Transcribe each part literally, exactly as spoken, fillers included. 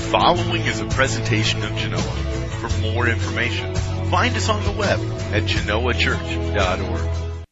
following is a presentation of Genoa. For more information, find us on the web at genoa church dot org.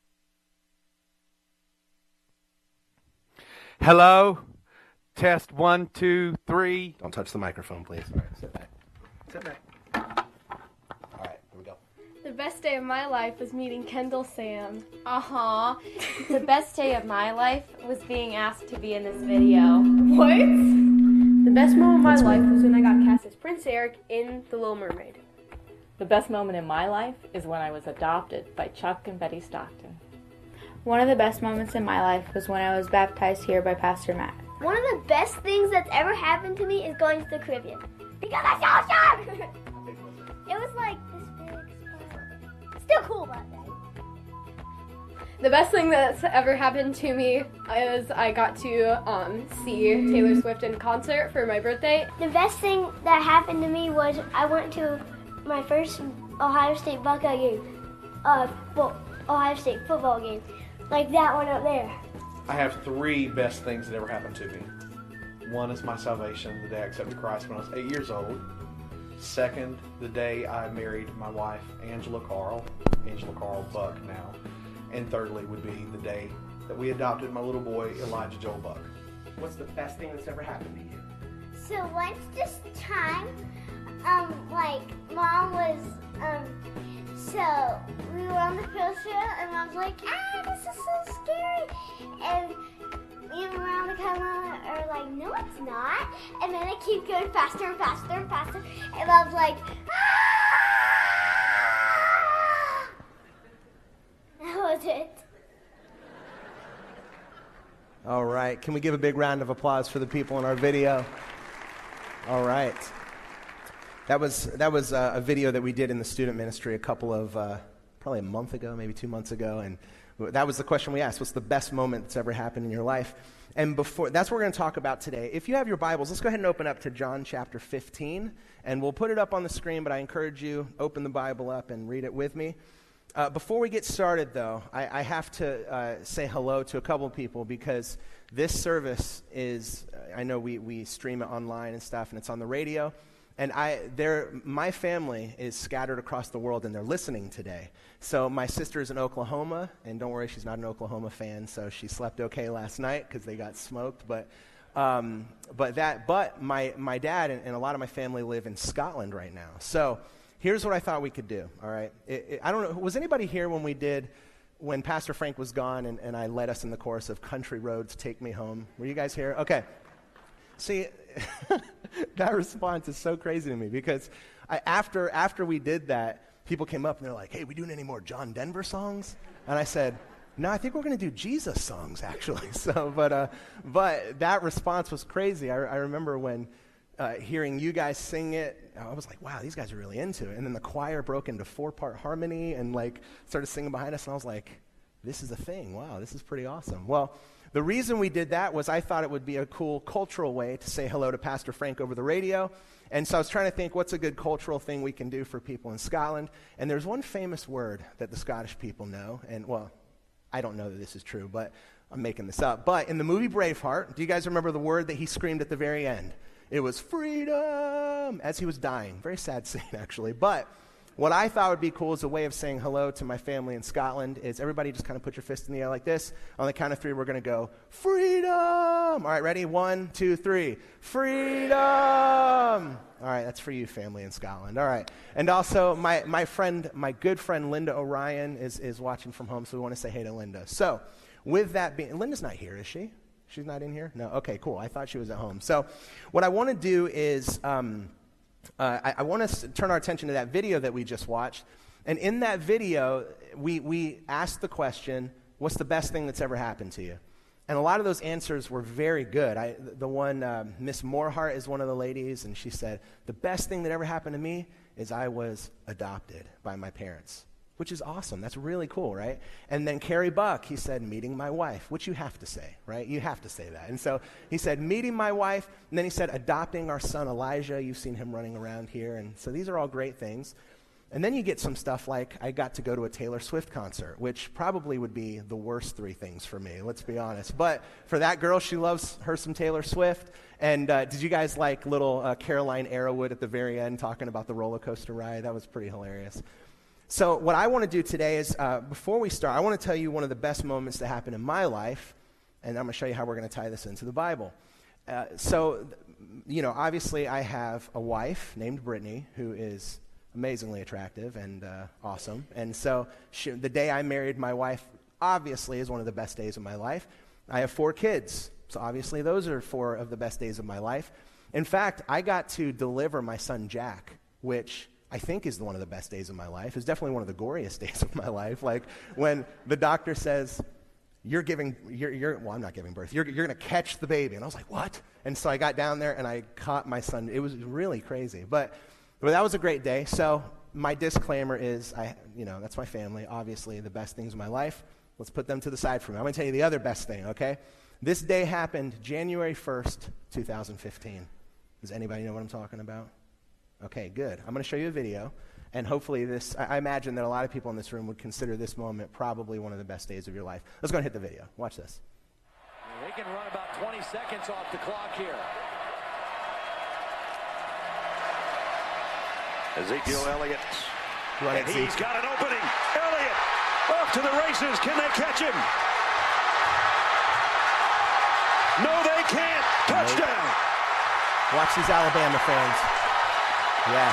Hello. Test one, two, three. Don't touch the microphone, please. All right, sit back. Sit back. All right, here we go. The best day of my life was meeting Kendall Sam. Uh-huh. The best day of my life was being asked to be in this video. What? The best moment of my life was when I got cast as Prince Eric in The Little Mermaid. The best moment in my life is when I was adopted by Chuck and Betty Stockton. One of the best moments in my life was when I was baptized here by Pastor Matt. One of the best things that's ever happened to me is going to the Caribbean. Because I saw a shark! It was like this big spot. Still cool about that. The best thing that's ever happened to me is I got to um, see Taylor Swift in concert for my birthday. The best thing that happened to me was I went to my first Ohio State Buckeye game. Uh, fo- Ohio State football game. Like that one up there. I have three best things that ever happened to me. One is my salvation, the day I accepted Christ when I was eight years old. Second, the day I married my wife, Angela Carl, Angela Carl Buck now. And thirdly would be the day that we adopted my little boy, Elijah Joel Buck. What's the best thing that's ever happened to you? So once this time, um, like, Mom was, um, so we were on the field trip, and Mom's like, ah, this is so scary. And me and Miranda come on are like, no, it's not. And then it keeps going faster and faster and faster. And Mom's like, ah! That was it. All right. Can we give a big round of applause for the people in our video? All right. That was that was uh, a video that we did in the student ministry a couple of, uh, probably a month ago, maybe two months ago. And that was the question we asked. What's the best moment that's ever happened in your life? And before that's what we're going to talk about today. If you have your Bibles, let's go ahead and open up to John chapter fifteen. And we'll put it up on the screen, but I encourage you, open the Bible up and read it with me. Uh, before we get started, though, I, I have to uh, say hello to a couple of people because this service is, I know we, we stream it online and stuff, and it's on the radio. And I, they're, my family is scattered across the world, and they're listening today. So my sister is in Oklahoma, and don't worry, she's not an Oklahoma fan, so she slept okay last night because they got smoked. But um, but that, but my my dad and, and a lot of my family live in Scotland right now. So here's what I thought we could do. All right, it, it, I don't know. Was anybody here when we did, when Pastor Frank was gone, and, and I led us in the chorus of "Country Roads Take Me Home"? Were you guys here? Okay. See, that response is so crazy to me because I, after after we did that, people came up and they're like, "Hey, we doing any more John Denver songs?" And I said, "No, I think we're going to do Jesus songs, actually." So, but uh, but that response was crazy. I, I remember when uh, hearing you guys sing it, I was like, "Wow, these guys are really into it." And then the choir broke into four-part harmony and like started singing behind us, and I was like, "This is a thing. Wow, this is pretty awesome." Well. The reason we did that was I thought it would be a cool cultural way to say hello to Pastor Frank over the radio. And so I was trying to think, what's a good cultural thing we can do for people in Scotland? And there's one famous word that the Scottish people know. And, well, I don't know that this is true, but I'm making this up. But in the movie Braveheart, do you guys remember the word that he screamed at the very end? It was freedom, as he was dying. Very sad scene, actually. But what I thought would be cool as a way of saying hello to my family in Scotland is everybody just kind of put your fist in the air like this. On the count of three, we're going to go, freedom! All right, ready? One, two, three. Freedom! All right, that's for you, family in Scotland. All right. And also, my, my friend, my good friend Linda Orion is, is watching from home, so we want to say hey to Linda. So, with that being, Linda's not here, is she? She's not in here? No? Okay, cool. I thought she was at home. So, what I want to do is... Um, Uh, I, I want us to turn our attention to that video that we just watched. And in that video, we, we asked the question, what's the best thing that's ever happened to you? And a lot of those answers were very good. I, the one, um, Miss Morehart is one of the ladies, and she said, the best thing that ever happened to me is I was adopted by my parents, which is awesome. That's really cool, right? And then Carrie Buck, he said, meeting my wife, which you have to say, right? You have to say that. And so he said, meeting my wife, and then he said, adopting our son Elijah. You've seen him running around here. And so these are all great things. And then you get some stuff like I got to go to a Taylor Swift concert, which probably would be the worst three things for me, let's be honest. But for that girl, she loves her some Taylor Swift. And uh, did you guys like little uh, Caroline Arrowwood at the very end talking about the roller coaster ride? That was pretty hilarious. So what I want to do today is, uh, before we start, I want to tell you one of the best moments that happened in my life, and I'm going to show you how we're going to tie this into the Bible. Uh, so, you know, obviously I have a wife named Brittany who is amazingly attractive and uh, awesome. And so she, the day I married my wife obviously is one of the best days of my life. I have four kids, so obviously those are four of the best days of my life. In fact, I got to deliver my son Jack, which I think is one of the best days of my life. It's definitely one of the goriest days of my life. Like when the doctor says, you're giving, you're, you're well, I'm not giving birth. You're, you're going to catch the baby. And I was like, what? And so I got down there and I caught my son. It was really crazy. But But that was a great day. So my disclaimer is, I, you know, that's my family. Obviously, the best things in my life. Let's put them to the side for me. I'm going to tell you the other best thing, okay? This day happened January first, two thousand fifteen. Does anybody know what I'm talking about? Okay, good. I'm going to show you a video. And hopefully this, I, I imagine that a lot of people in this room would consider this moment probably one of the best days of your life. Let's go and hit the video. Watch this. They can run about twenty seconds off the clock here. Ezekiel Elliott, Run and it, he's Zeke. got an opening. Elliott off to the races. Can they catch him? No, they can't. Touchdown. Watch these Alabama fans. Yes.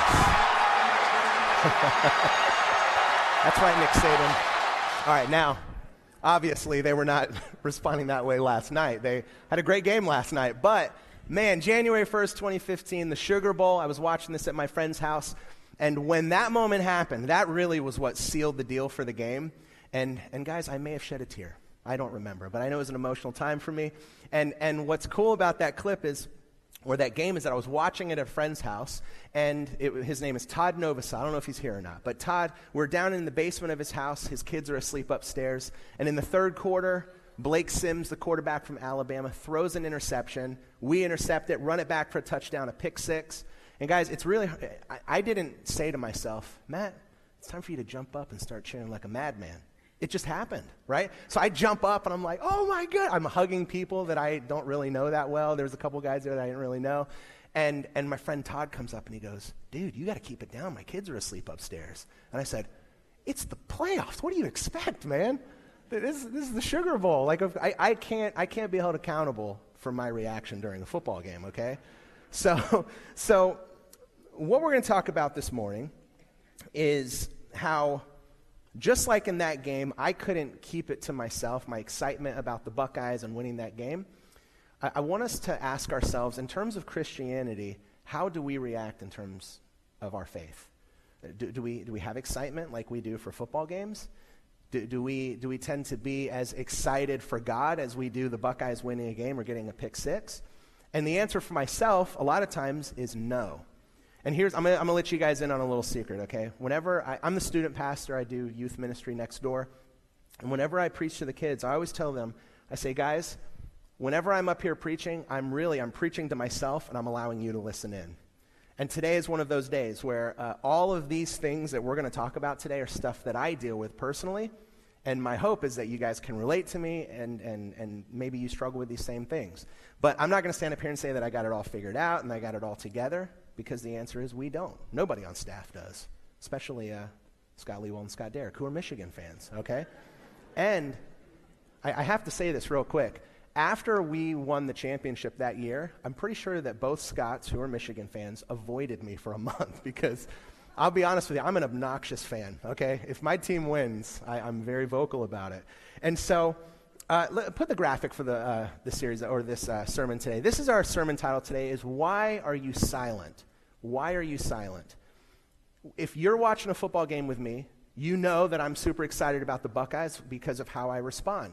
That's right, Nick Saban. All right, now, obviously they were not responding that way last night. They had a great game last night, but man, January first, twenty fifteen, the Sugar Bowl, I was watching this at my friend's house, and when that moment happened, that really was what sealed the deal for the game. And, and guys, I may have shed a tear. I don't remember, but I know it was an emotional time for me. And, and what's cool about that clip is, or that game, is that I was watching it at a friend's house, and it, his name is Todd Novasa. I don't know if he's here or not, but Todd, we're down in the basement of his house. His kids are asleep upstairs, and in the third quarter, Blake Sims, the quarterback from Alabama, throws an interception. We intercept it, run it back for a touchdown, a pick six. And guys, it's really, I, I didn't say to myself, Matt, it's time for you to jump up and start cheering like a madman. It just happened, right? So I jump up and I'm like, oh my God. I'm hugging people that I don't really know that well. There's a couple guys there that I didn't really know. And, and my friend Todd comes up and he goes, dude, you got to keep it down. My kids are asleep upstairs. And I said, it's the playoffs. What do you expect, man? This, this is the Sugar Bowl. Like, I, I can't, I can't be held accountable for my reaction during a football game. Okay, so, so what we're going to talk about this morning is how, just like in that game, I couldn't keep it to myself. My excitement about the Buckeyes and winning that game. I, I want us to ask ourselves, in terms of Christianity, how do we react in terms of our faith? Do, do we do we have excitement like we do for football games? Do, do we do we tend to be as excited for God as we do the Buckeyes winning a game or getting a pick six? And the answer for myself, a lot of times, is no. And here's, I'm going to let you guys in on a little secret, okay? Whenever, I, I'm the student pastor, I do youth ministry next door. And whenever I preach to the kids, I always tell them, I say, guys, whenever I'm up here preaching, I'm really, I'm preaching to myself and I'm allowing you to listen in. And today is one of those days where uh, all of these things that we're going to talk about today are stuff that I deal with personally. And my hope is that you guys can relate to me and, and, and maybe you struggle with these same things. But I'm not going to stand up here and say that I got it all figured out and I got it all together, because the answer is we don't. Nobody on staff does, especially uh, Scott Leewell and Scott Derrick, who are Michigan fans, okay? And I, I have to say this real quick. After we won the championship that year, I'm pretty sure that both Scotts, who are Michigan fans, avoided me for a month because I'll be honest with you, I'm an obnoxious fan, okay? If my team wins, I, I'm very vocal about it. And so uh, let, put the graphic for the, uh, the series or this uh, sermon today. This is our sermon title today is Why Are You Silent? Why are you silent? If you're watching a football game with me, you know that I'm super excited about the Buckeyes because of how I respond.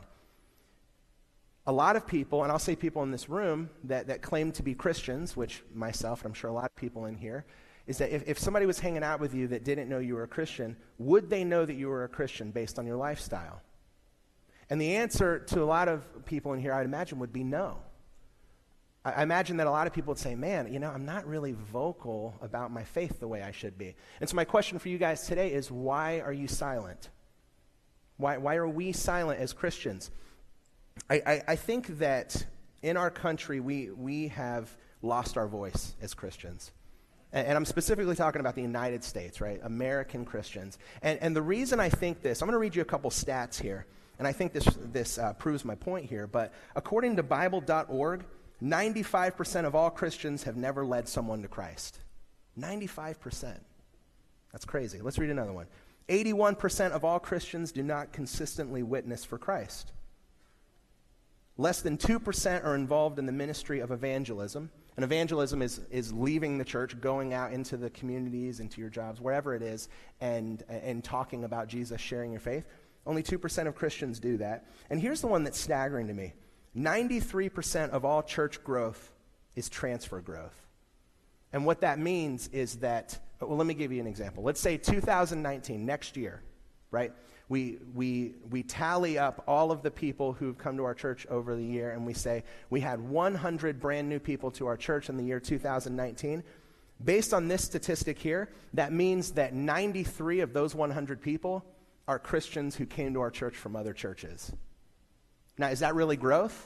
A lot of people, and I'll say people in this room that, that claim to be Christians, which myself and I'm sure a lot of people in here, is that if, if somebody was hanging out with you that didn't know you were a Christian, would they know that you were a Christian based on your lifestyle? And the answer to a lot of people in here, I'd imagine, would be no. I, I imagine that a lot of people would say, man, you know, I'm not really vocal about my faith the way I should be. And so my question for you guys today is, why are you silent? Why, why are we silent as Christians? I, I, I think that in our country, we, we have lost our voice as Christians. And, and I'm specifically talking about the United States, right? American Christians. And, and the reason I think this, I'm going to read you a couple stats here, and I think this, this uh, proves my point here, but according to Bible dot org, ninety-five percent of all Christians have never led someone to Christ. ninety-five percent. That's crazy. Let's read another one. eighty-one percent of all Christians do not consistently witness for Christ. Less than two percent are involved in the ministry of evangelism. And evangelism is, is leaving the church, going out into the communities, into your jobs, wherever it is, and, and talking about Jesus, sharing your faith. Only two percent of Christians do that. And here's the one that's staggering to me. ninety-three percent of all church growth is transfer growth. And what that means is that, well, let me give you an example. Let's say two thousand nineteen, next year, right? We, we, we tally up all of the people who've come to our church over the year, and we say we had one hundred brand new people to our church in the year two thousand nineteen. Based on this statistic here, that means that ninety-three of those one hundred people are Christians who came to our church from other churches. Now, is that really growth?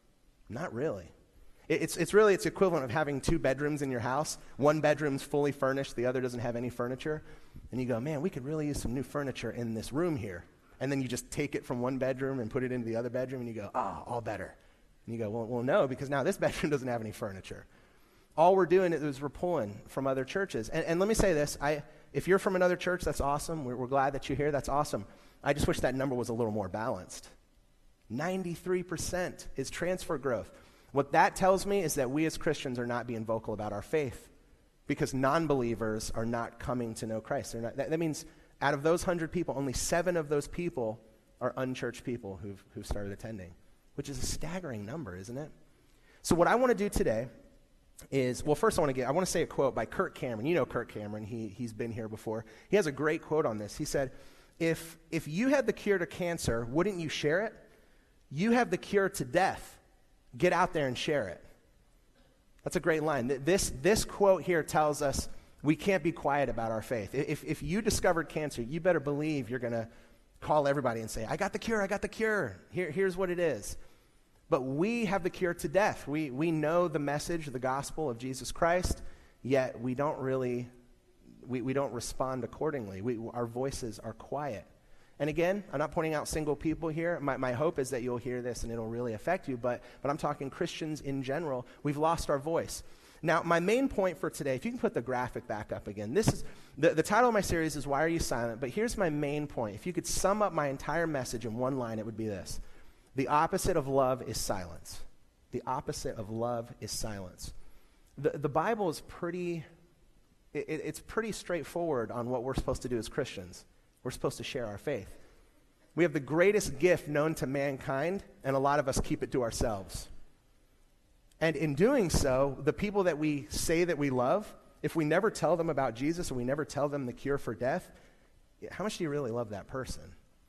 Not really. It's, it's really, it's equivalent of having two bedrooms in your house. One bedroom's fully furnished, the other doesn't have any furniture. And you go, man, we could really use some new furniture in this room here. And then you just take it from one bedroom and put it into the other bedroom, and you go, ah, oh, all better. And you go, well, well, no, because now this bedroom doesn't have any furniture. All we're doing is we're pulling from other churches. And, and let me say this, I, if you're from another church, that's awesome. We're, we're glad that you're here, that's awesome. I just wish that number was a little more balanced. ninety-three percent is transfer growth. What that tells me is that we as Christians are not being vocal about our faith because non-believers are not coming to know Christ. They're not, that, that means out of those one hundred people, only seven of those people are unchurched people who've, who've started attending, which is a staggering number, isn't it? So what I want to do today is, well, first I want to get, I want to say a quote by Kirk Cameron. You know Kirk Cameron. He, he's been here before. He has a great quote on this. He said, if, if you had the cure to cancer, wouldn't you share it? You have the cure to death. Get out there and share it. That's a great line. This, this quote here tells us we can't be quiet about our faith. If, if you discovered cancer, you better believe you're going to call everybody and say, I got the cure, I got the cure. Here, here's what it is. But we have the cure to death. We, we know the message, the gospel of Jesus Christ, yet we don't really, we, we don't respond accordingly. We, our voices are quiet. And again, I'm not pointing out single people here. My, my hope is that you'll hear this and it'll really affect you, but, but I'm talking Christians in general. We've lost our voice. Now, my main point for today, if you can put the graphic back up again, this is, the, the title of my series is Why Are You Silent? But here's my main point. If you could sum up my entire message in one line, it would be this. The opposite of love is silence. The opposite of love is silence. The, the Bible is pretty, it, it's pretty straightforward on what we're supposed to do as Christians. We're supposed to share our faith. We have the greatest gift known to mankind, and a lot of us keep it to ourselves. And in doing so, the people that we say that we love, if we never tell them about Jesus and we never tell them the cure for death, how much do you really love that person?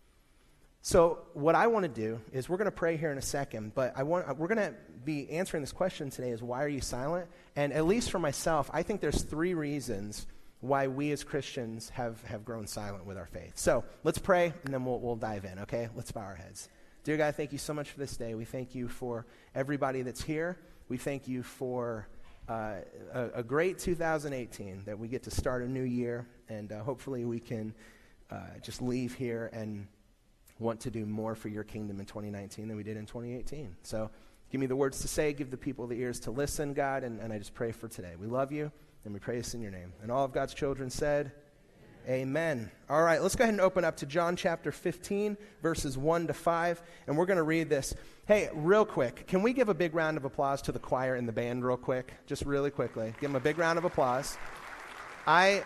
So what I want to do is we're going to pray here in a second, but I want we're going to be answering this question today is why are you silent? And at least for myself, I think there's three reasons why we as Christians have, have grown silent with our faith. So let's pray, and then we'll, we'll dive in, okay? Let's bow our heads. Dear God, thank you so much for this day. We thank you for everybody that's here. We thank you for uh, a, a great two thousand eighteen, that we get to start a new year, and uh, hopefully we can uh, just leave here and want to do more for your kingdom in twenty nineteen than we did in twenty eighteen. So give me the words to say, give the people the ears to listen, God, and, and I just pray for today. We love you. And we pray this in your name. And all of God's children said, Amen. Amen. All right, let's go ahead and open up to John chapter fifteen, verses one to five, and we're going to read this. Hey, real quick, can we give a big round of applause to the choir and the band real quick? Just really quickly. Give them a big round of applause. I,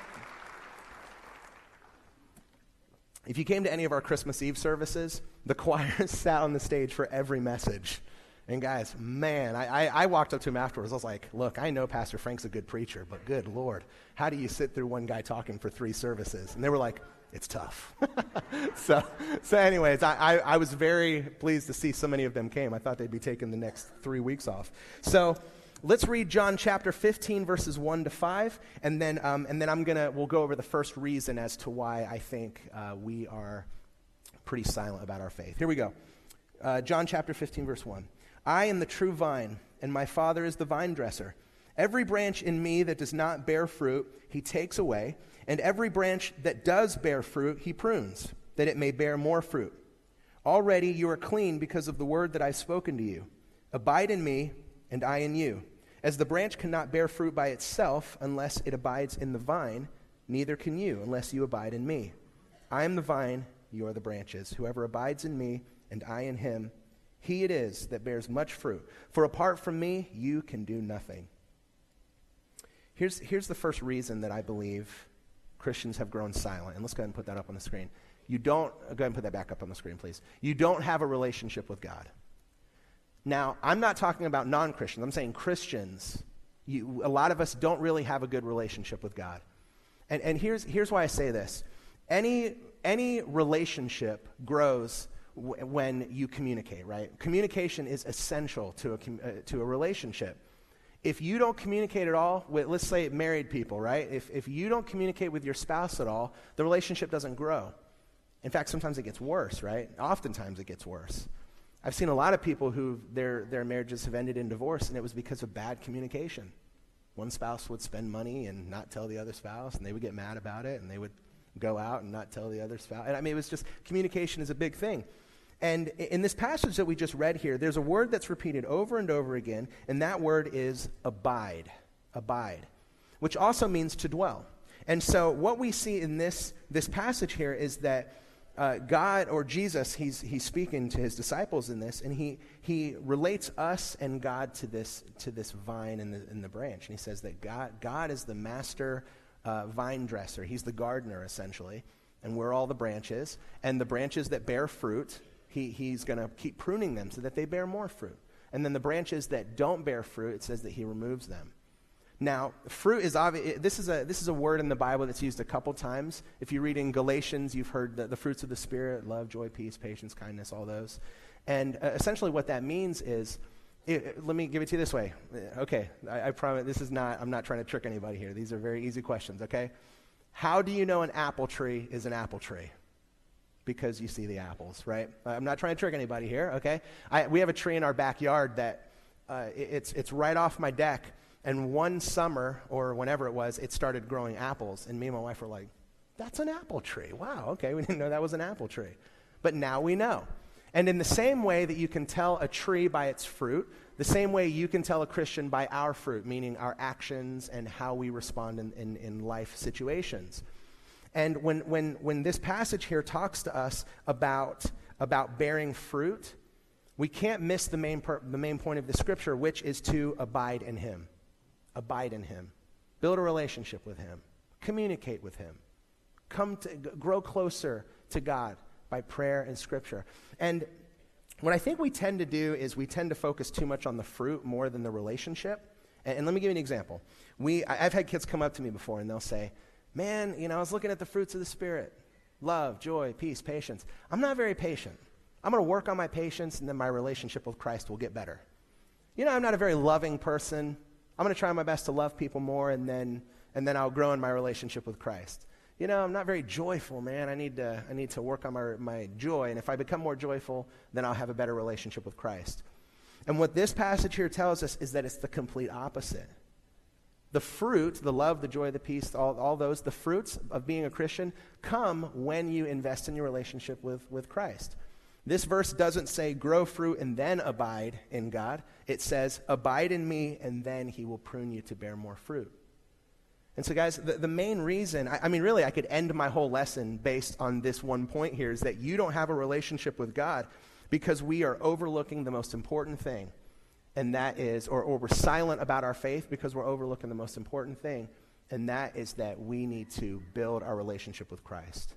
if you came to any of our Christmas Eve services, the choir sat on the stage for every message. And guys, man, I, I, I walked up to him afterwards. I was like, look, I know Pastor Frank's a good preacher, but good Lord, how do you sit through one guy talking for three services? And they were like, it's tough. so so anyways, I, I, I was very pleased to see so many of them came. I thought they'd be taking the next three weeks off. So let's read John chapter fifteen, verses one to five, and then um, and then I'm gonna we'll go over the first reason as to why I think uh, we are pretty silent about our faith. Here we go. Uh, John chapter fifteen, verse one. I am the true vine, and my Father is the vine dresser. Every branch in me that does not bear fruit, he takes away, and every branch that does bear fruit, he prunes, that it may bear more fruit. Already you are clean because of the word that I've spoken to you. Abide in me, and I in you. As the branch cannot bear fruit by itself unless it abides in the vine, neither can you unless you abide in me. I am the vine, you are the branches. Whoever abides in me, and I in him, he it is that bears much fruit. For apart from me, you can do nothing. Here's, here's the first reason that I believe Christians have grown silent. And let's go ahead and put that up on the screen. You don't, go ahead and put that back up on the screen, please. You don't have a relationship with God. Now, I'm not talking about non-Christians. I'm saying Christians. You, a lot of us don't really have a good relationship with God. And, and here's, here's why I say this. Any, any relationship grows w- when you communicate, right? Communication is essential to a, uh, to a relationship. If you don't communicate at all with, let's say, married people, right? If, if you don't communicate with your spouse at all, the relationship doesn't grow. In fact, sometimes it gets worse, right? Oftentimes it gets worse. I've seen a lot of people who their, their marriages have ended in divorce, and it was because of bad communication. One spouse would spend money and not tell the other spouse, and they would get mad about it, and they would go out and not tell the other spouse. And I mean, it was just, communication is a big thing. And in this passage that we just read here, there's a word that's repeated over and over again, and that word is abide, abide, which also means to dwell. And so what we see in this, this passage here is that uh, God, or Jesus, he's, he's speaking to his disciples in this, and he, he relates us and God to this, to this vine and the, and the branch. And he says that God, God is the master uh, vine dresser. He's the gardener, essentially, and we're all the branches. And the branches that bear fruit, He, he's going to keep pruning them so that they bear more fruit. And then the branches that don't bear fruit, it says that he removes them. Now, fruit is obvious. This is a this is a word in the Bible that's used a couple times. If you read in Galatians, you've heard the, the fruits of the Spirit: love, joy, peace, patience, kindness, all those. And uh, essentially what that means is, it, let me give it to you this way. Okay, I, I promise this is not, I'm not trying to trick anybody here. These are very easy questions, okay? How do you know an apple tree is an apple tree? Because you see the apples, right? I'm not trying to trick anybody here, okay? I, we have a tree in our backyard that uh, it, it's it's right off my deck, and one summer, or whenever it was, it started growing apples, and me and my wife were like, that's an apple tree. Wow, okay, we didn't know that was an apple tree. But now we know. And in the same way that you can tell a tree by its fruit, the same way you can tell a Christian by our fruit, meaning our actions and how we respond in, in, in life situations. And when, when, when this passage here talks to us about, about bearing fruit, we can't miss the main, per, the main point of the scripture, which is to abide in him. Abide in him. Build a relationship with him. Communicate with him. Come to, g- grow closer to God by prayer and scripture. And what I think we tend to do is we tend to focus too much on the fruit more than the relationship. And, and let me give you an example. We, I, I've had kids come up to me before, and they'll say, man, you know, I was looking at the fruits of the Spirit. Love, joy, peace, patience. I'm not very patient. I'm going to work on my patience, and then my relationship with Christ will get better. You know, I'm not a very loving person. I'm going to try my best to love people more, and then and then I'll grow in my relationship with Christ. You know, I'm not very joyful, man. I need to I need to work on my, my joy, and if I become more joyful, then I'll have a better relationship with Christ. And what this passage here tells us is that it's the complete opposite. The fruit, the love, the joy, the peace, all, all those, the fruits of being a Christian come when you invest in your relationship with, with Christ. This verse doesn't say grow fruit and then abide in God. It says abide in me and then he will prune you to bear more fruit. And so guys, the, the main reason, I, I mean really I could end my whole lesson based on this one point here, is that you don't have a relationship with God because we are overlooking the most important thing. And that is, or, or we're silent about our faith because we're overlooking the most important thing, and that is that we need to build our relationship with Christ.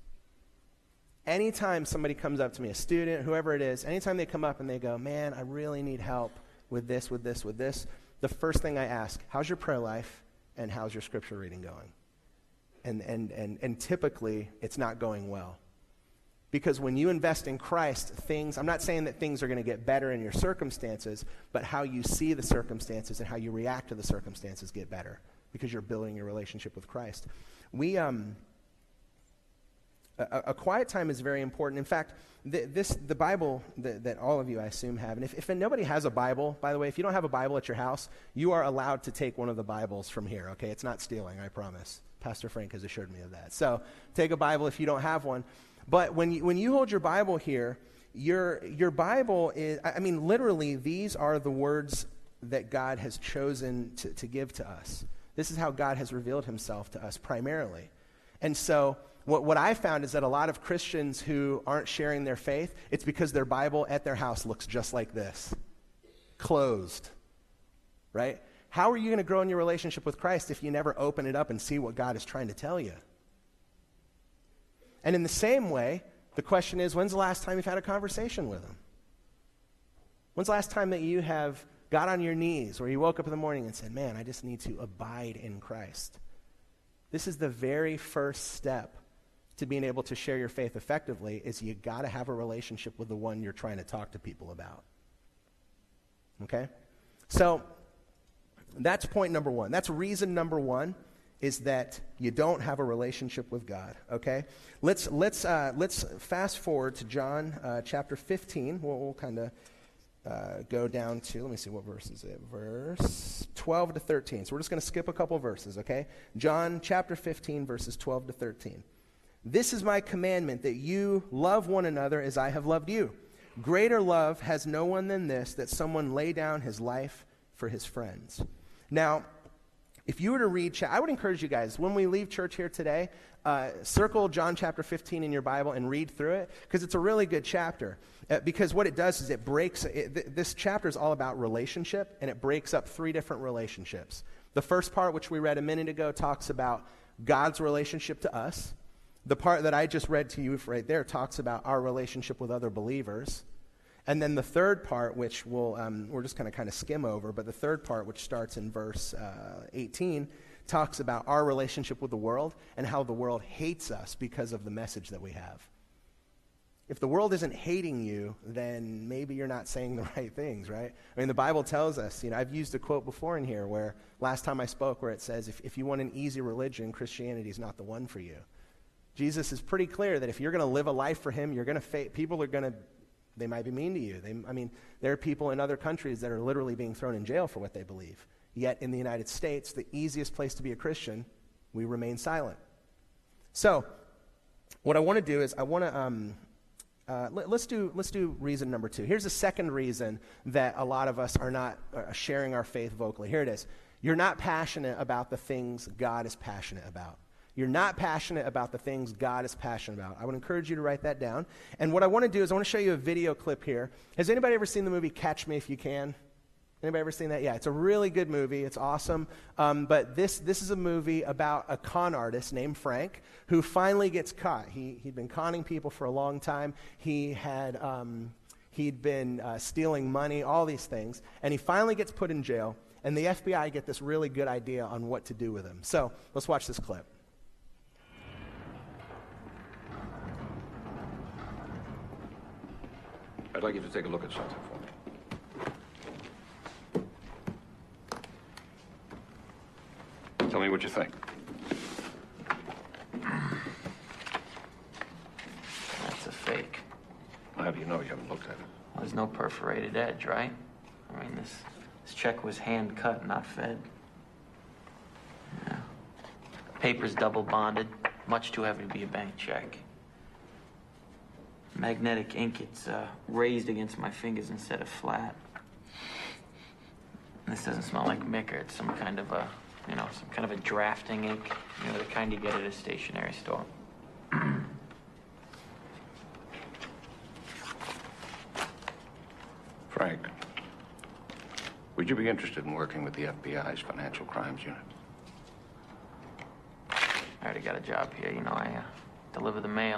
Anytime somebody comes up to me, a student, whoever it is, anytime they come up and they go, man, I really need help with this, with this, with this, the first thing I ask, how's your prayer life and how's your scripture reading going? And, and, and, and typically, it's not going well. Because when you invest in Christ, things, I'm not saying that things are going to get better in your circumstances, but how you see the circumstances and how you react to the circumstances get better because you're building your relationship with Christ. We, um, a, a quiet time is very important. In fact, th- this the Bible that, that all of you, I assume, have, and if, if nobody has a Bible, by the way, if you don't have a Bible at your house, you are allowed to take one of the Bibles from here, okay? It's not stealing, I promise. Pastor Frank has assured me of that. So take a Bible if you don't have one. But when you, when you hold your Bible here, your, your Bible is, I mean, literally, these are the words that God has chosen to, to give to us. This is how God has revealed himself to us primarily. And so what, what I found is that a lot of Christians who aren't sharing their faith, it's because their Bible at their house looks just like this, closed, right? How are you going to grow in your relationship with Christ if you never open it up and see what God is trying to tell you? And in the same way, the question is, when's the last time you've had a conversation with him? When's the last time that you have got on your knees or you woke up in the morning and said, man, I just need to abide in Christ? This is the very first step to being able to share your faith effectively, is you got to have a relationship with the one you're trying to talk to people about. Okay? So that's point number one. That's reason number one, is that you don't have a relationship with God, okay? Let's let's uh, let's fast forward to John uh, chapter fifteen. We'll, we'll kind of uh, go down to, let me see, what verse is it? Verse twelve to thirteen. So we're just going to skip a couple verses, okay? John chapter fifteen, verses twelve to thirteen. This is my commandment, that you love one another as I have loved you. Greater love has no one than this, that someone lay down his life for his friends. Now, if you were to read, I would encourage you guys, when we leave church here today, uh, circle John chapter fifteen in your Bible and read through it, because it's a really good chapter. Uh, because what it does is it breaks, it, th- this chapter is all about relationship, and it breaks up three different relationships. The first part, which we read a minute ago, talks about God's relationship to us. The part that I just read to you right there talks about our relationship with other believers. And then the third part, which we'll, um, we're just going to kind of skim over, but the third part, which starts in verse uh, eighteen, talks about our relationship with the world and how the world hates us because of the message that we have. If the world isn't hating you, then maybe you're not saying the right things, right? I mean, the Bible tells us, you know, I've used a quote before in here where last time I spoke where it says, if, if you want an easy religion, Christianity is not the one for you. Jesus is pretty clear that if you're going to live a life for him, you're going to fa- people are going to They might be mean to you. They, I mean, there are people in other countries that are literally being thrown in jail for what they believe. Yet in the United States, the easiest place to be a Christian, we remain silent. So, what I want to do is I want to um, uh, let, let's do let's do reason number two. Here's a second reason that a lot of us are not uh, sharing our faith vocally. Here it is: you're not passionate about the things God is passionate about. You're not passionate about the things God is passionate about. I would encourage you to write that down. And what I want to do is I want to show you a video clip here. Has anybody ever seen the movie Catch Me If You Can? Anybody ever seen that? Yeah, it's a really good movie. It's awesome. Um, but this this is a movie about a con artist named Frank who finally gets caught. He, he'd been conning people for a long time. He had, um, he'd been uh, stealing money, all these things. And he finally gets put in jail. And the F B I get this really good idea on what to do with him. So let's watch this clip. I'd like you to take a look at something for me. Tell me what you think. That's a fake. How do you know? You haven't looked at it. Well, there's no perforated edge, right? I mean, this, this check was hand cut, not fed. Yeah. Paper's double bonded, much too heavy to be a bank check. Magnetic ink, it's uh, raised against my fingers instead of flat. This doesn't smell like Micker. It's some kind of a, you know, some kind of a drafting ink. You know, the kind you get at a stationery store. Frank, would you be interested in working with the F B I's Financial Crimes Unit? I already got a job here. You know, I uh, deliver the mail.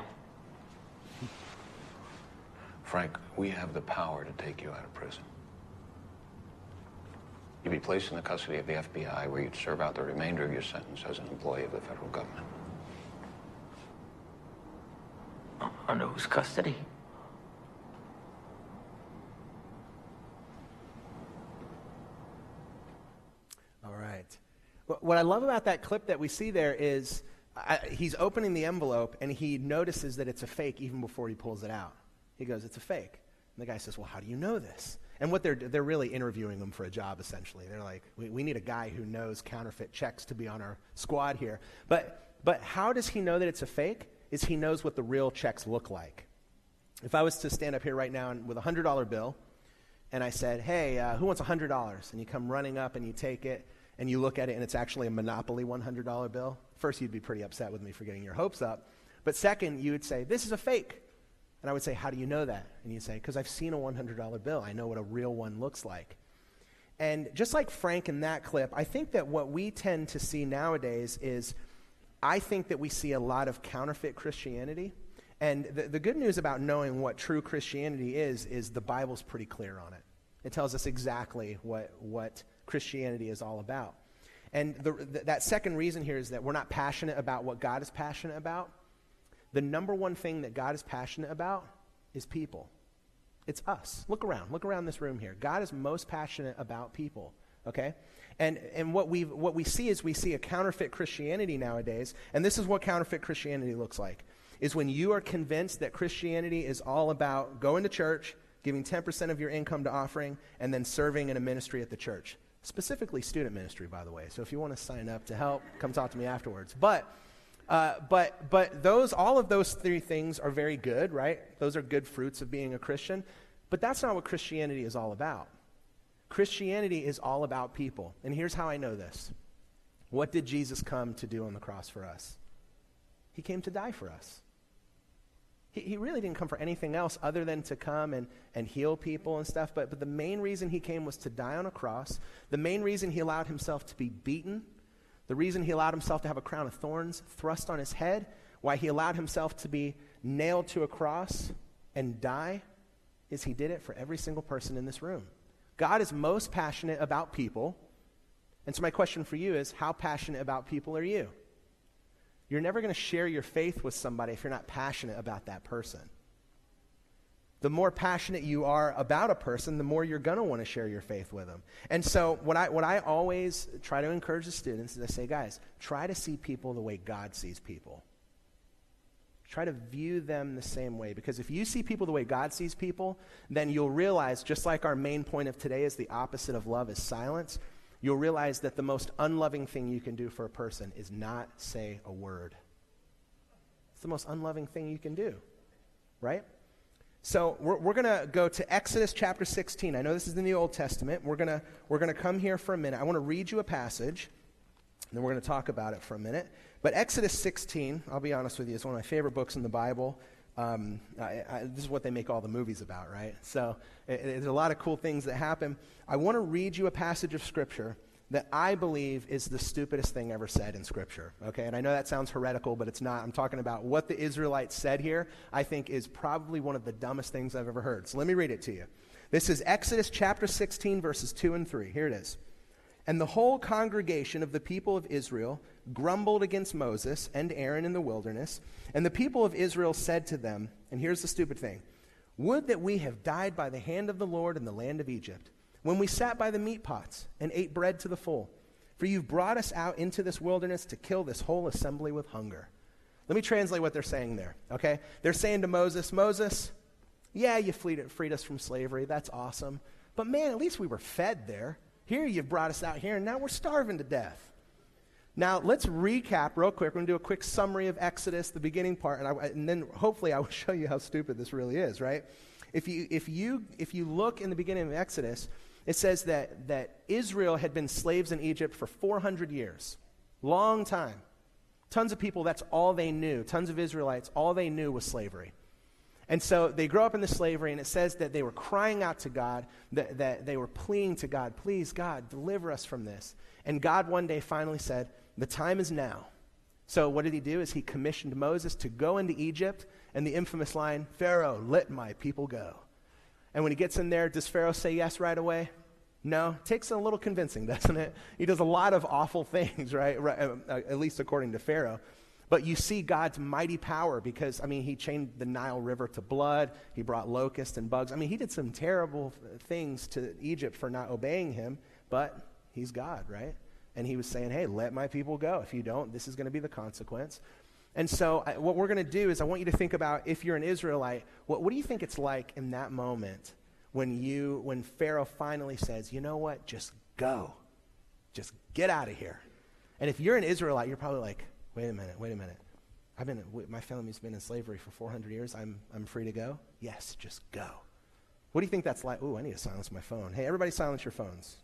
Frank, we have the power to take you out of prison. You'd be placed in the custody of the F B I, where you'd serve out the remainder of your sentence as an employee of the federal government. Under whose custody? All right. What I love about that clip that we see there is I, he's opening the envelope, and he notices that it's a fake even before he pulls it out. He goes, it's a fake. And the guy says, well, how do you know this? And what they're they're really interviewing him for a job, essentially. They're like, we, we need a guy who knows counterfeit checks to be on our squad here. But but how does he know that it's a fake? Is he knows what the real checks look like. If I was to stand up here right now and, with a one hundred dollar bill, and I said, hey, uh, who wants one hundred dollars? And you come running up and you take it, and you look at it, and it's actually a Monopoly one hundred dollar bill. First, you'd be pretty upset with me for getting your hopes up. But second, you would say, this is a fake. And I would say, how do you know that? And you'd say, because I've seen a one hundred dollar bill. I know what a real one looks like. And just like Frank in that clip, I think that what we tend to see nowadays is, I think that we see a lot of counterfeit Christianity. And the, the good news about knowing what true Christianity is, is the Bible's pretty clear on it. It tells us exactly what, what Christianity is all about. And the, the, that second reason here is that we're not passionate about what God is passionate about. The number one thing that God is passionate about is people. It's us. Look around. Look around this room here. God is most passionate about people, okay? And and what we what we see is we see a counterfeit Christianity nowadays, and this is what counterfeit Christianity looks like, is when you are convinced that Christianity is all about going to church, giving ten percent of your income to offering, and then serving in a ministry at the church. Specifically student ministry, by the way. So if you want to sign up to help, come talk to me afterwards. But Uh, but but those all of those three things are very good, right? Those are good fruits of being a Christian. But that's not what Christianity is all about. Christianity is all about people. And here's how I know this. What did Jesus come to do on the cross for us? He came to die for us. He, he really didn't come for anything else other than to come and, and heal people and stuff. But, but the main reason he came was to die on a cross. The main reason he allowed himself to be beaten, the reason he allowed himself to have a crown of thorns thrust on his head, why he allowed himself to be nailed to a cross and die, is he did it for every single person in this room. God is most passionate about people. And so my question for you is, how passionate about people are you? You're never going to share your faith with somebody if you're not passionate about that person. The more passionate you are about a person, the more you're going to want to share your faith with them. And so what I what I always try to encourage the students is I say, guys, try to see people the way God sees people. Try to view them the same way. Because if you see people the way God sees people, then you'll realize, just like our main point of today is the opposite of love is silence, you'll realize that the most unloving thing you can do for a person is not say a word. It's the most unloving thing you can do, right? So we're, we're going to go to Exodus chapter sixteen. I know this is in the Old Testament. We're going to we're going to come here for a minute. I want to read you a passage, and then we're going to talk about it for a minute. But Exodus sixteen, I'll be honest with you, is one of my favorite books in the Bible. Um, I, I, this is what they make all the movies about, right? So it, it, there's a lot of cool things that happen. I want to read you a passage of Scripture that I believe is the stupidest thing ever said in Scripture, okay? And I know that sounds heretical, but it's not. I'm talking about what the Israelites said here, I think is probably one of the dumbest things I've ever heard. So let me read it to you. This is Exodus chapter sixteen, verses two and three. Here it is. And the whole congregation of the people of Israel grumbled against Moses and Aaron in the wilderness, and the people of Israel said to them, and here's the stupid thing, would that we have died by the hand of the Lord in the land of Egypt, when we sat by the meat pots and ate bread to the full. For you've brought us out into this wilderness to kill this whole assembly with hunger. Let me translate what they're saying there, okay? They're saying to Moses, Moses, yeah, you freed, freed us from slavery. That's awesome. But man, at least we were fed there. Here you've brought us out here, and now we're starving to death. Now, let's recap real quick. We're going to do a quick summary of Exodus, the beginning part, and, I, and then hopefully I will show you how stupid this really is, right? If you, if you, if you look in the beginning of Exodus, it says that, that Israel had been slaves in Egypt for four hundred years. Long time. Tons of people, that's all they knew. Tons of Israelites, all they knew was slavery. And so they grow up in the slavery, and it says that they were crying out to God, that, that they were pleading to God, please, God, deliver us from this. And God one day finally said, the time is now. So what did he do? Is he commissioned Moses to go into Egypt, and the infamous line, Pharaoh, let my people go. And when he gets in there, does Pharaoh say yes right away? No. It takes a little convincing, doesn't it? He does a lot of awful things, right? right uh, at least according to Pharaoh. But you see God's mighty power because, I mean, he changed the Nile River to blood. He brought locusts and bugs. I mean, he did some terrible things to Egypt for not obeying him, but he's God, right? And he was saying, hey, let my people go. If you don't, this is going to be the consequence. And so I, what we're going to do is I want you to think about, if you're an Israelite, what, what do you think it's like in that moment when you, when Pharaoh finally says, you know what, just go. Just get out of here. And if you're an Israelite, you're probably like, wait a minute, wait a minute. I've been, my family's been in slavery for four hundred years. I'm, I'm free to go? Yes, just go. What do you think that's like? Ooh, I need to silence my phone. Hey, everybody silence your phones.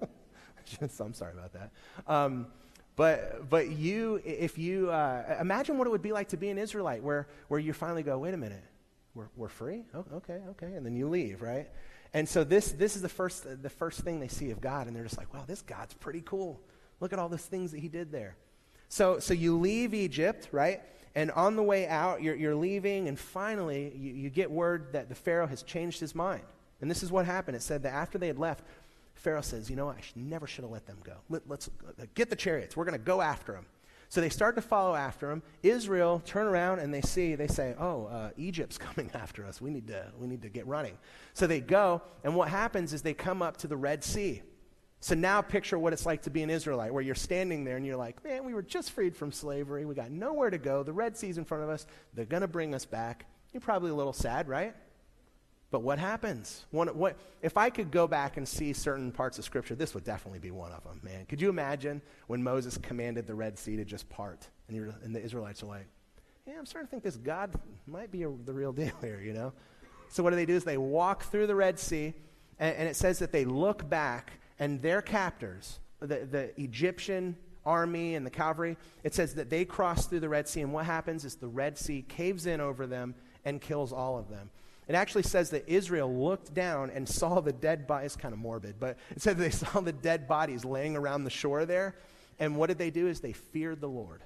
So I'm sorry about that. Um, but but you, if you, uh, imagine what it would be like to be an Israelite where, where you finally go, wait a minute, we're, we're free? Oh, okay, okay. And then you leave, right? And so this this is the first the first thing they see of God, and they're just like, wow, this God's pretty cool. Look at all those things that he did there. So so you leave Egypt, right? And on the way out, you're, you're leaving, and finally you, you get word that the Pharaoh has changed his mind. And this is what happened. It said that after they had left, Pharaoh says, you know what, I should, never should have let them go. Let, let's uh, get the chariots. We're going to go after them. So they start to follow after him. Israel turn around and they see, they say, oh, uh, Egypt's coming after us. We need to, we need to get running. So they go, and what happens is they come up to the Red Sea. So now picture what it's like to be an Israelite, where you're standing there and you're like, man, we were just freed from slavery. We got nowhere to go. The Red Sea's in front of us. They're going to bring us back. You're probably a little sad, right? But what happens? One, what, if I could go back and see certain parts of Scripture, this would definitely be one of them, man. Could you imagine when Moses commanded the Red Sea to just part? And, you're, and the Israelites are like, yeah, I'm starting to think this God might be a, the real deal here, you know? So what do they do is they walk through the Red Sea, and, and it says that they look back, and their captors, the, the Egyptian army and the cavalry, it says that they cross through the Red Sea, and what happens is the Red Sea caves in over them and kills all of them. It actually says that Israel looked down and saw the dead bodies. It's kind of morbid, but it said that they saw the dead bodies laying around the shore there, and what did they do is they feared the Lord.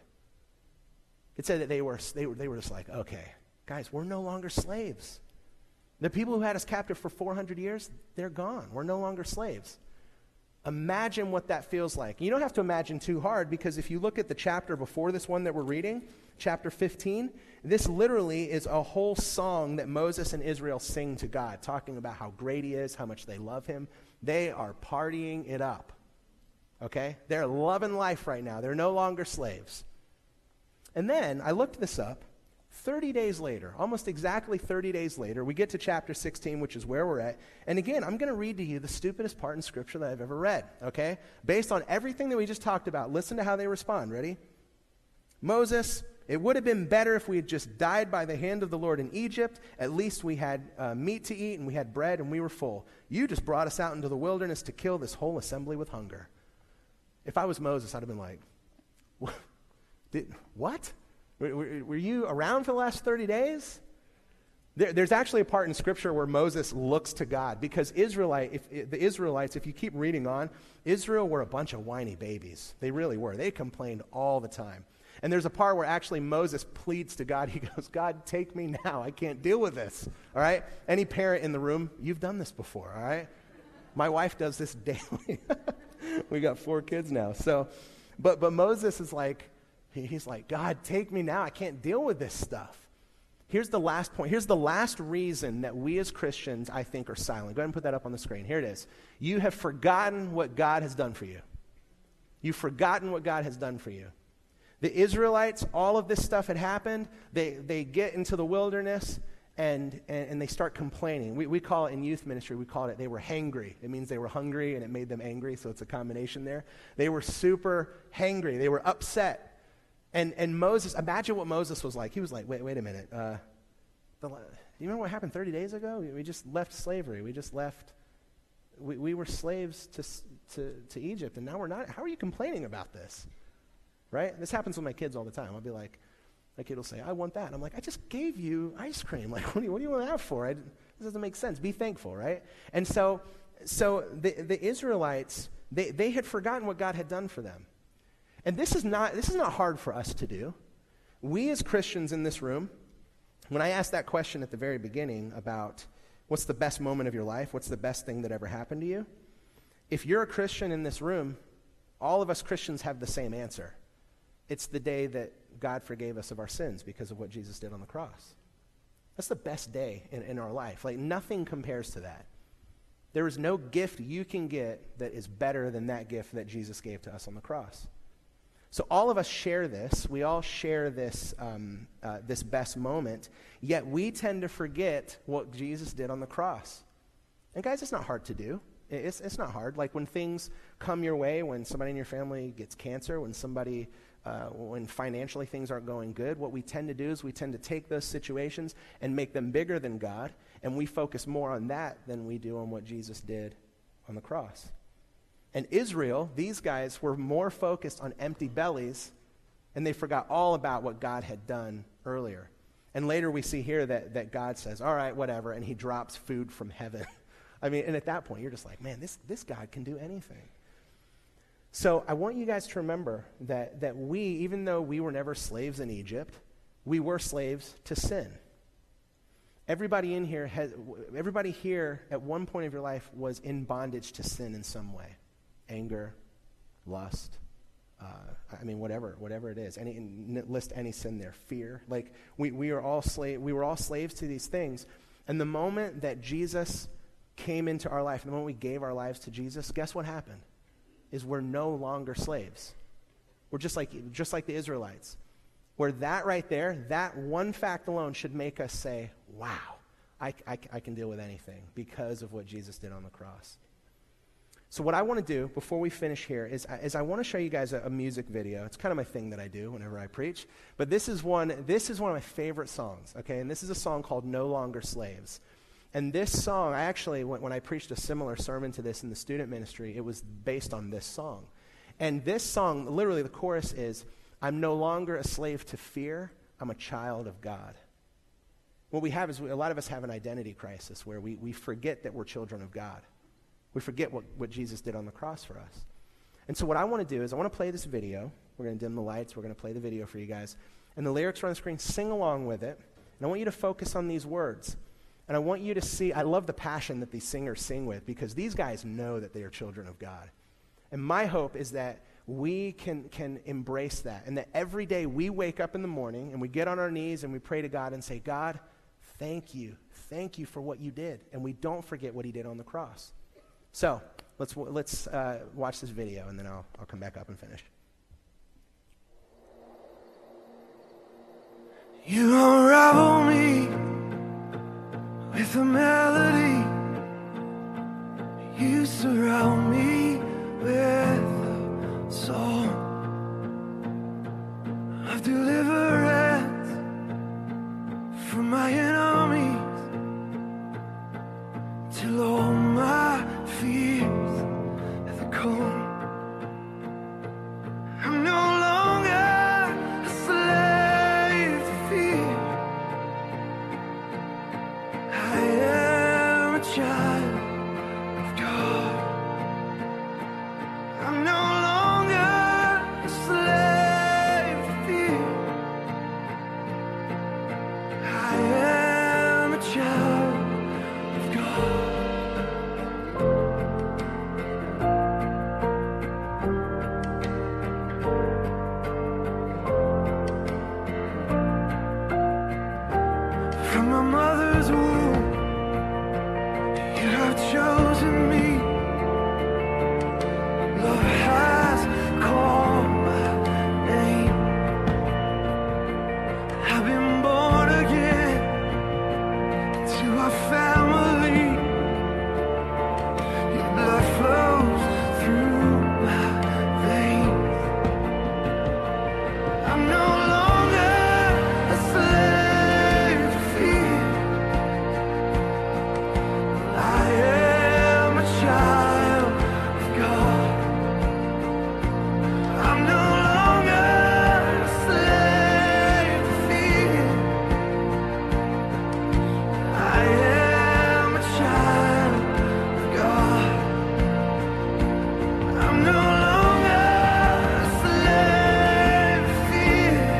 It said that they were, they were, they were just like, okay, guys, we're no longer slaves. The people who had us captive for four hundred years, they're gone. We're no longer slaves. Imagine what that feels like. You don't have to imagine too hard, because if you look at the chapter before this one that we're reading, chapter fifteen, this literally is a whole song that Moses and Israel sing to God, talking about how great he is, how much they love him. They are partying it up, okay? They're loving life right now. They're no longer slaves. And then I looked this up. thirty days later, almost exactly thirty days later, we get to chapter sixteen, which is where we're at. And again, I'm going to read to you the stupidest part in Scripture that I've ever read, okay? Based on everything that we just talked about, listen to how they respond. Ready? Moses, it would have been better if we had just died by the hand of the Lord in Egypt. At least we had uh, meat to eat, and we had bread, and we were full. You just brought us out into the wilderness to kill this whole assembly with hunger. If I was Moses, I'd have been like, Did, what? Were, were you around for the last thirty days? There, there's actually a part in Scripture where Moses looks to God, because Israelite, if, if, the Israelites, if you keep reading on, Israel were a bunch of whiny babies. They really were. They complained all the time. And there's a part where actually Moses pleads to God. He goes, God, take me now. I can't deal with this. All right? Any parent in the room, you've done this before, all right? My wife does this daily. We got four kids now. So, but but Moses is like, he's like, God, take me now. I can't deal with this stuff. Here's the last point. Here's the last reason that we as Christians, I think, are silent. Go ahead and put that up on the screen. Here it is. You have forgotten what God has done for you. You've forgotten what God has done for you. The Israelites, all of this stuff had happened. They they get into the wilderness, and, and, and they start complaining. We, we call it in youth ministry, we call it they were hangry. It means they were hungry, and it made them angry, so it's a combination there. They were super hangry. They were upset. And and Moses, imagine what Moses was like. He was like, wait, wait a minute. Uh, the, you remember what happened thirty days ago? We, we just left slavery. We just left, we, we were slaves to, to, to Egypt, and now we're not. How are you complaining about this? Right? This happens with my kids all the time. I'll be like, my kid will say, I want that. And I'm like, I just gave you ice cream. Like, what do you, what do you want that for? I, this doesn't make sense. Be thankful, right? And so so the, the Israelites, they, they had forgotten what God had done for them. And this is not this is not hard for us to do. We as Christians in this room, when I asked that question at the very beginning about what's the best moment of your life, what's the best thing that ever happened to you, if you're a Christian in this room, all of us Christians have the same answer. It's the day that God forgave us of our sins because of what Jesus did on the cross. That's the best day in, in our life. Like, nothing compares to that. There is no gift you can get that is better than that gift that Jesus gave to us on the cross. So all of us share this. We all share this, um, uh, this best moment, yet we tend to forget what Jesus did on the cross. And guys, it's not hard to do. It's, it's not hard. Like when things come your way, when somebody in your family gets cancer, when somebody, uh, when financially things aren't going good, what we tend to do is we tend to take those situations and make them bigger than God, and we focus more on that than we do on what Jesus did on the cross. And Israel, these guys were more focused on empty bellies, and they forgot all about what God had done earlier. And later we see here that, that God says, all right, whatever, and he drops food from heaven. I mean, and at that point, you're just like, man, this, this God can do anything. So I want you guys to remember that, that we, even though we were never slaves in Egypt, we were slaves to sin. Everybody in here, has, everybody here at one point of your life was in bondage to sin in some way. Anger, lust, uh, I mean, whatever, whatever it is. Any, n- list any sin there. Fear. Like, we, we, are all slave, we were all slaves to these things. And the moment that Jesus came into our life, the moment we gave our lives to Jesus, guess what happened? Is we're no longer slaves. We're just like, just like the Israelites. Where that right there, that one fact alone should make us say, wow, I, I, I can deal with anything because of what Jesus did on the cross. So what I want to do before we finish here is, is I want to show you guys a, a music video. It's kind of my thing that I do whenever I preach. But this is one, this is one of my favorite songs, okay? And this is a song called No Longer Slaves. And this song, I actually, when, when I preached a similar sermon to this in the student ministry, it was based on this song. And this song, literally the chorus is, I'm no longer a slave to fear, I'm a child of God. What we have is, we, a lot of us have an identity crisis where we, we forget that we're children of God. We forget what, what Jesus did on the cross for us. And so what I want to do is I want to play this video. We're going to dim the lights. We're going to play the video for you guys. And the lyrics are on the screen. Sing along with it. And I want you to focus on these words. And I want you to see, I love the passion that these singers sing with because these guys know that they are children of God. And my hope is that we can, can embrace that and that every day we wake up in the morning and we get on our knees and we pray to God and say, God, thank you. Thank you for what you did. And we don't forget what he did on the cross. So let's, let's uh, watch this video and then I'll, I'll come back up and finish. You unravel me with a melody. You surround me with a song of deliverance from my enemies till all my fears have gone. I'm no longer a slave to fear. I am a child of God. I'm no longer a slave to fear. I am a child of God. From my mother's womb, you have chosen me. Love has called my name. I've been born again to our family. Your blood flows through my veins. I'm no longer a slave to fear. I am a child of God. I'm no longer a slave to fear. I am a child of God. I'm no longer a slave to fear.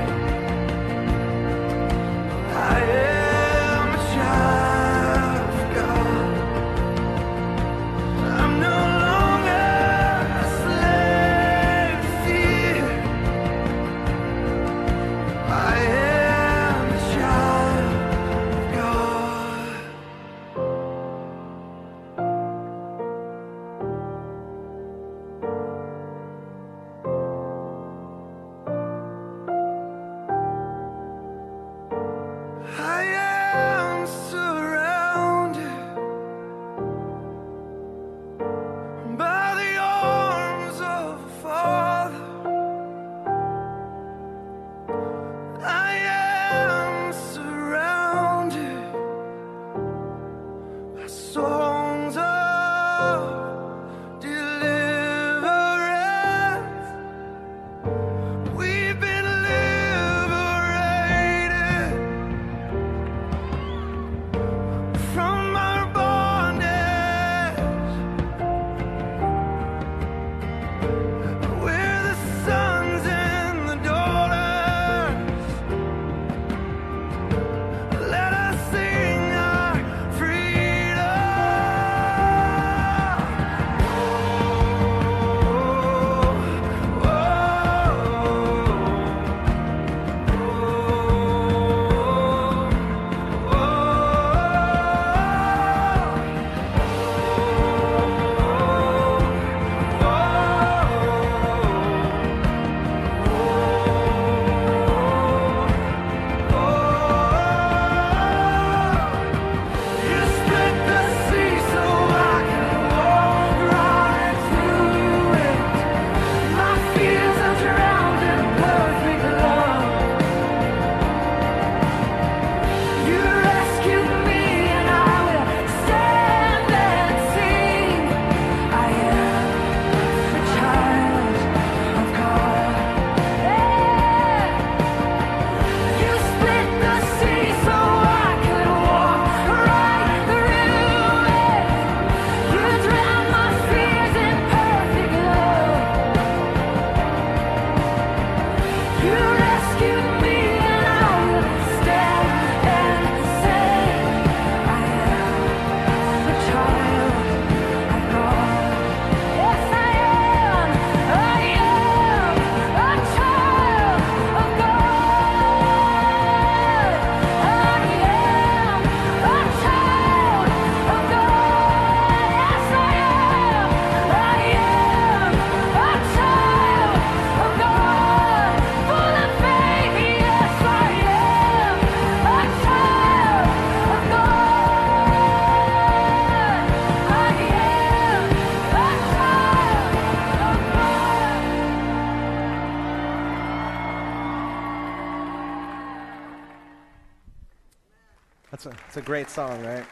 That's a, that's a great song, right?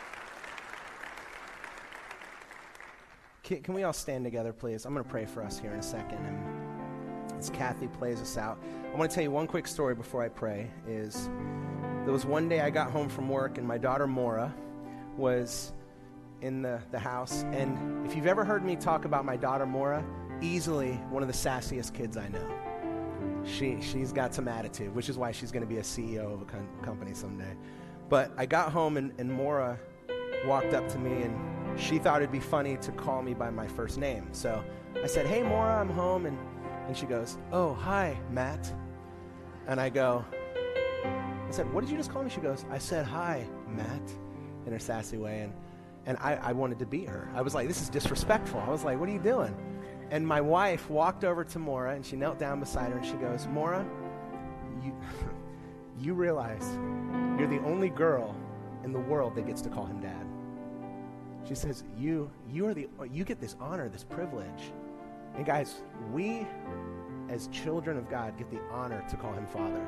Can, can we all stand together, please? I'm going to pray for us here in a second. And as Kathy plays us out, I want to tell you one quick story before I pray. Is there was one day I got home from work, and my daughter, Maura, was in the, the house. And if you've ever heard me talk about my daughter, Maura, easily one of the sassiest kids I know. She, she's got some attitude, which is why she's going to be a C E O of a com- company someday. But I got home, and, and Maura walked up to me, and she thought it'd be funny to call me by my first name. So I said, "Hey, Maura, I'm home." And, and she goes, "Oh, hi, Matt." And I go, I said, "What did you just call me?" She goes, "I said, hi, Matt," in her sassy way. And, and I, I wanted to beat her. I was like, this is disrespectful. I was like, "What are you doing?" And my wife walked over to Maura, and she knelt down beside her, and she goes, "Maura, you, you realize you're the only girl in the world that gets to call him Dad." She says, you you are the you get this honor, this privilege. And guys, we as children of God get the honor to call him Father.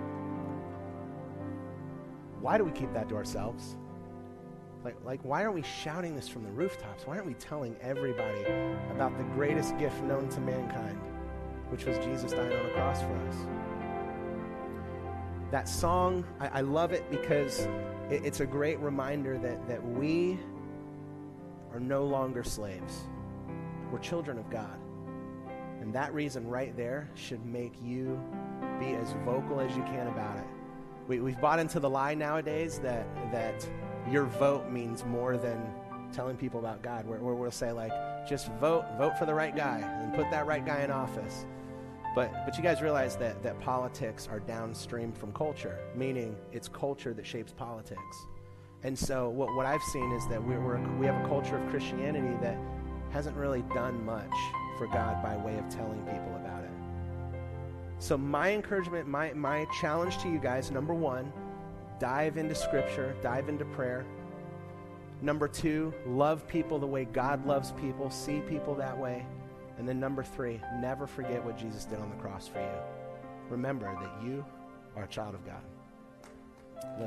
Why do we keep that to ourselves? Like, like why aren't we shouting this from the rooftops? Why aren't we telling everybody about the greatest gift known to mankind, which was Jesus dying on a cross for us? That song, I, I love it because it, it's a great reminder that, that we are no longer slaves. We're children of God. And that reason right there should make you be as vocal as you can about it. We, we've bought into the lie nowadays that that your vote means more than telling people about God, where, where we'll say, like, just vote, vote for the right guy and put that right guy in office. But but you guys realize that, that politics are downstream from culture, meaning it's culture that shapes politics. And so what, what I've seen is that we're, we're, we have a culture of Christianity that hasn't really done much for God by way of telling people about it. So my encouragement, my, my challenge to you guys, number one, dive into Scripture, dive into prayer. Number two, love people the way God loves people, see people that way. And then number three, never forget what Jesus did on the cross for you. Remember that you are a child of God.